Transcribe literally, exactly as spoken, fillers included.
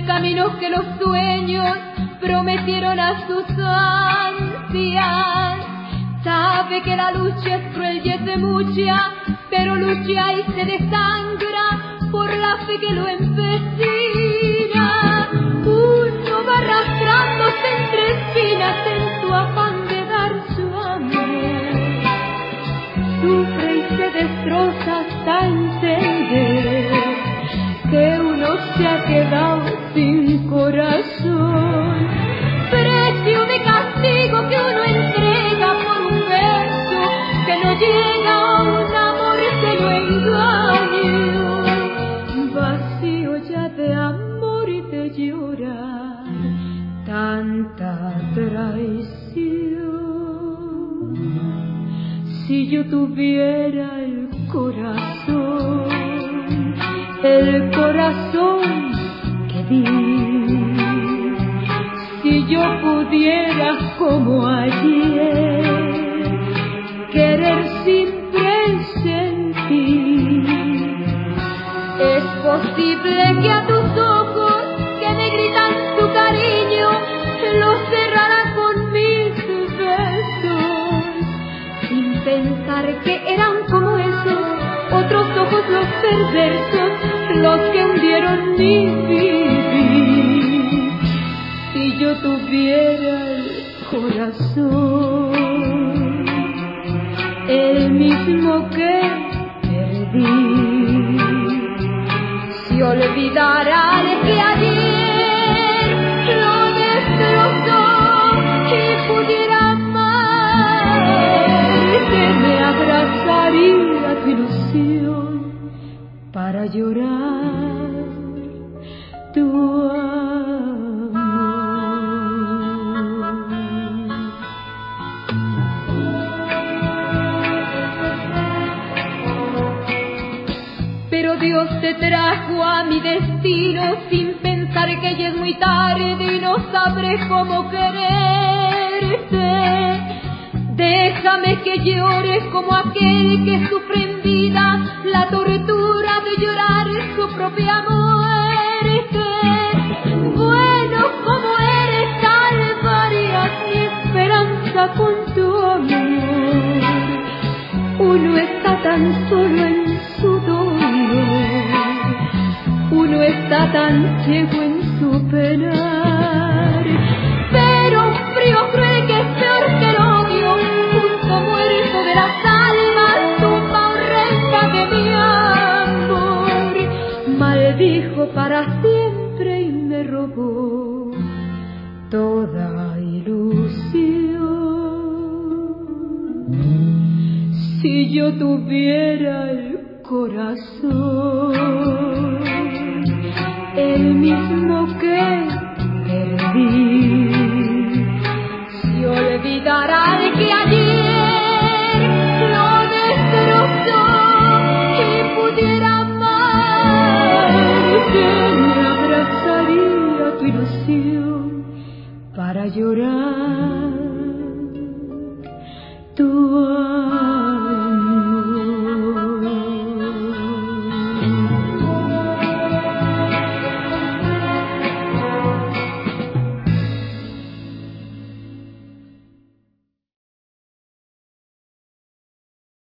el camino que los sueños prometieron a sus ansias. Sabe que la lucha es cruel y es de mucha, pero lucha y se desangra por la fe que lo empecina. Uno va arrastrándose entre espinas en su afán de dar su amor. Sufre y se destroza hasta entender que uno se ha quedado sin corazón. Precio de castigo que uno entrega por un beso que no llega a un amor que lo engañó. Vacío ya de amor y de llorar tanta traición. Si yo tuviera el corazón, el corazón que di, si yo pudiera como ayer querer sin presentir, es posible que a tus ojos que me gritan tu cariño los cerraran con mis besos, sin pensar que eran como esos otros ojos los perversos, los que hundieron mi vivir. Si yo tuviera el corazón, el mismo que perdí, si olvidara al que ayer lo destrozó y pudiera amar, que me abrazaría tu ilusión para llorar tu amor. Pero Dios te trajo a mi destino sin pensar que ya es muy tarde y no sabré cómo quererte. Déjame que llore como aquel que sufre en vida la tortura de llorar su propia muerte. Bueno, como eres, salvarías mi esperanza con tu amor. Uno está tan solo en su dolor, uno está tan ciego en su penar, pero un frío cruel que es peor que el odio, punto muerto de las almas, tumba horrenda de mi amor, maldijo para siempre y me robó toda ilusión. Si yo tuviera el corazón, el mismo que perdí, si olvidara al que ayer lo destrozó y pudiera amar, que me abrazaría tu ilusión para llorar